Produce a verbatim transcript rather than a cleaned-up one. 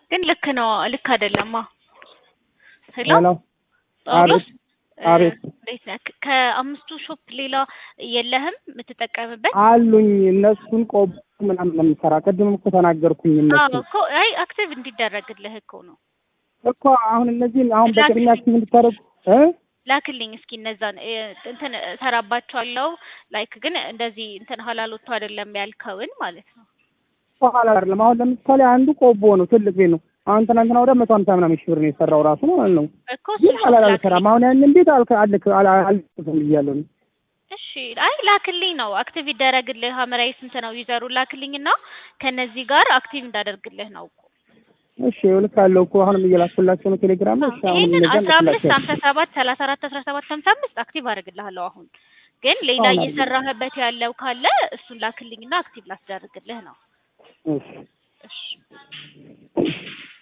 ግን ልክ ነው ልክ አይደለማ ሄሎ ሄሎ ጳውሎስ አቤት እንዴት ነህ ከአምስቱ ሾፕ ሌላ የለህም የምትጠቀምበት አሉኝ እነሱን ቆብ ምናምን ለምሰራ ቅድም እኮ ተናገርኩኝ እነሱ አዎ እኮ አይ አክቲቭ እንዲደረግልህ እኮ ነው እኮ አሁን እነዚህ አሁን በቅድሚያ አክቲቭ እንድታረጉ እ ላክልኝ እስኪ እነዛን እንትን ሰራባቸዋለሁ ላይክ ግን እንደዚህ እንትን ሐላሎቱ አይደለም ያልከውን ማለት ነው ሐላል አይደለም አሁን ለምሳሌ አንዱ ቆቦ ነው ትልቅ ቤት ነው አሁን ትናንትና ወደ መቶ ሃምሳ ምናምን ሺህ ብር ነው የሰራው ራሱ ማለት ነው እኮ ግን ሐላል አልሰራም አሁን ያንን ቤት አልከ አልከ አልከም ይያለው እሺ አይ ላክልኝ ነው አክቲቭ ይደረግልህ ሐመራይ ስንት ነው ዩዘሩ ላክልኝና ከነዚህ ጋር አክቲቭ እንዳደርግልህ ነው እኮ እሺ ልካለሁ እኮ አሁንም እየላኩላችሁ ነው ቴሌግራም ላይ ሻውን እንደዛ አስራ አምስት ሃምሳ ሰባት ሰላሳ አራት አስራ ሰባት ሃምሳ አምስት አክቲቭ አደርግልሃለሁ አሁን ግን ሌላ እየሰራህበት ያለው ካለ እሱን ላክልኝና አክቲቭ ላስደርግልህ ነው እሺ እሺ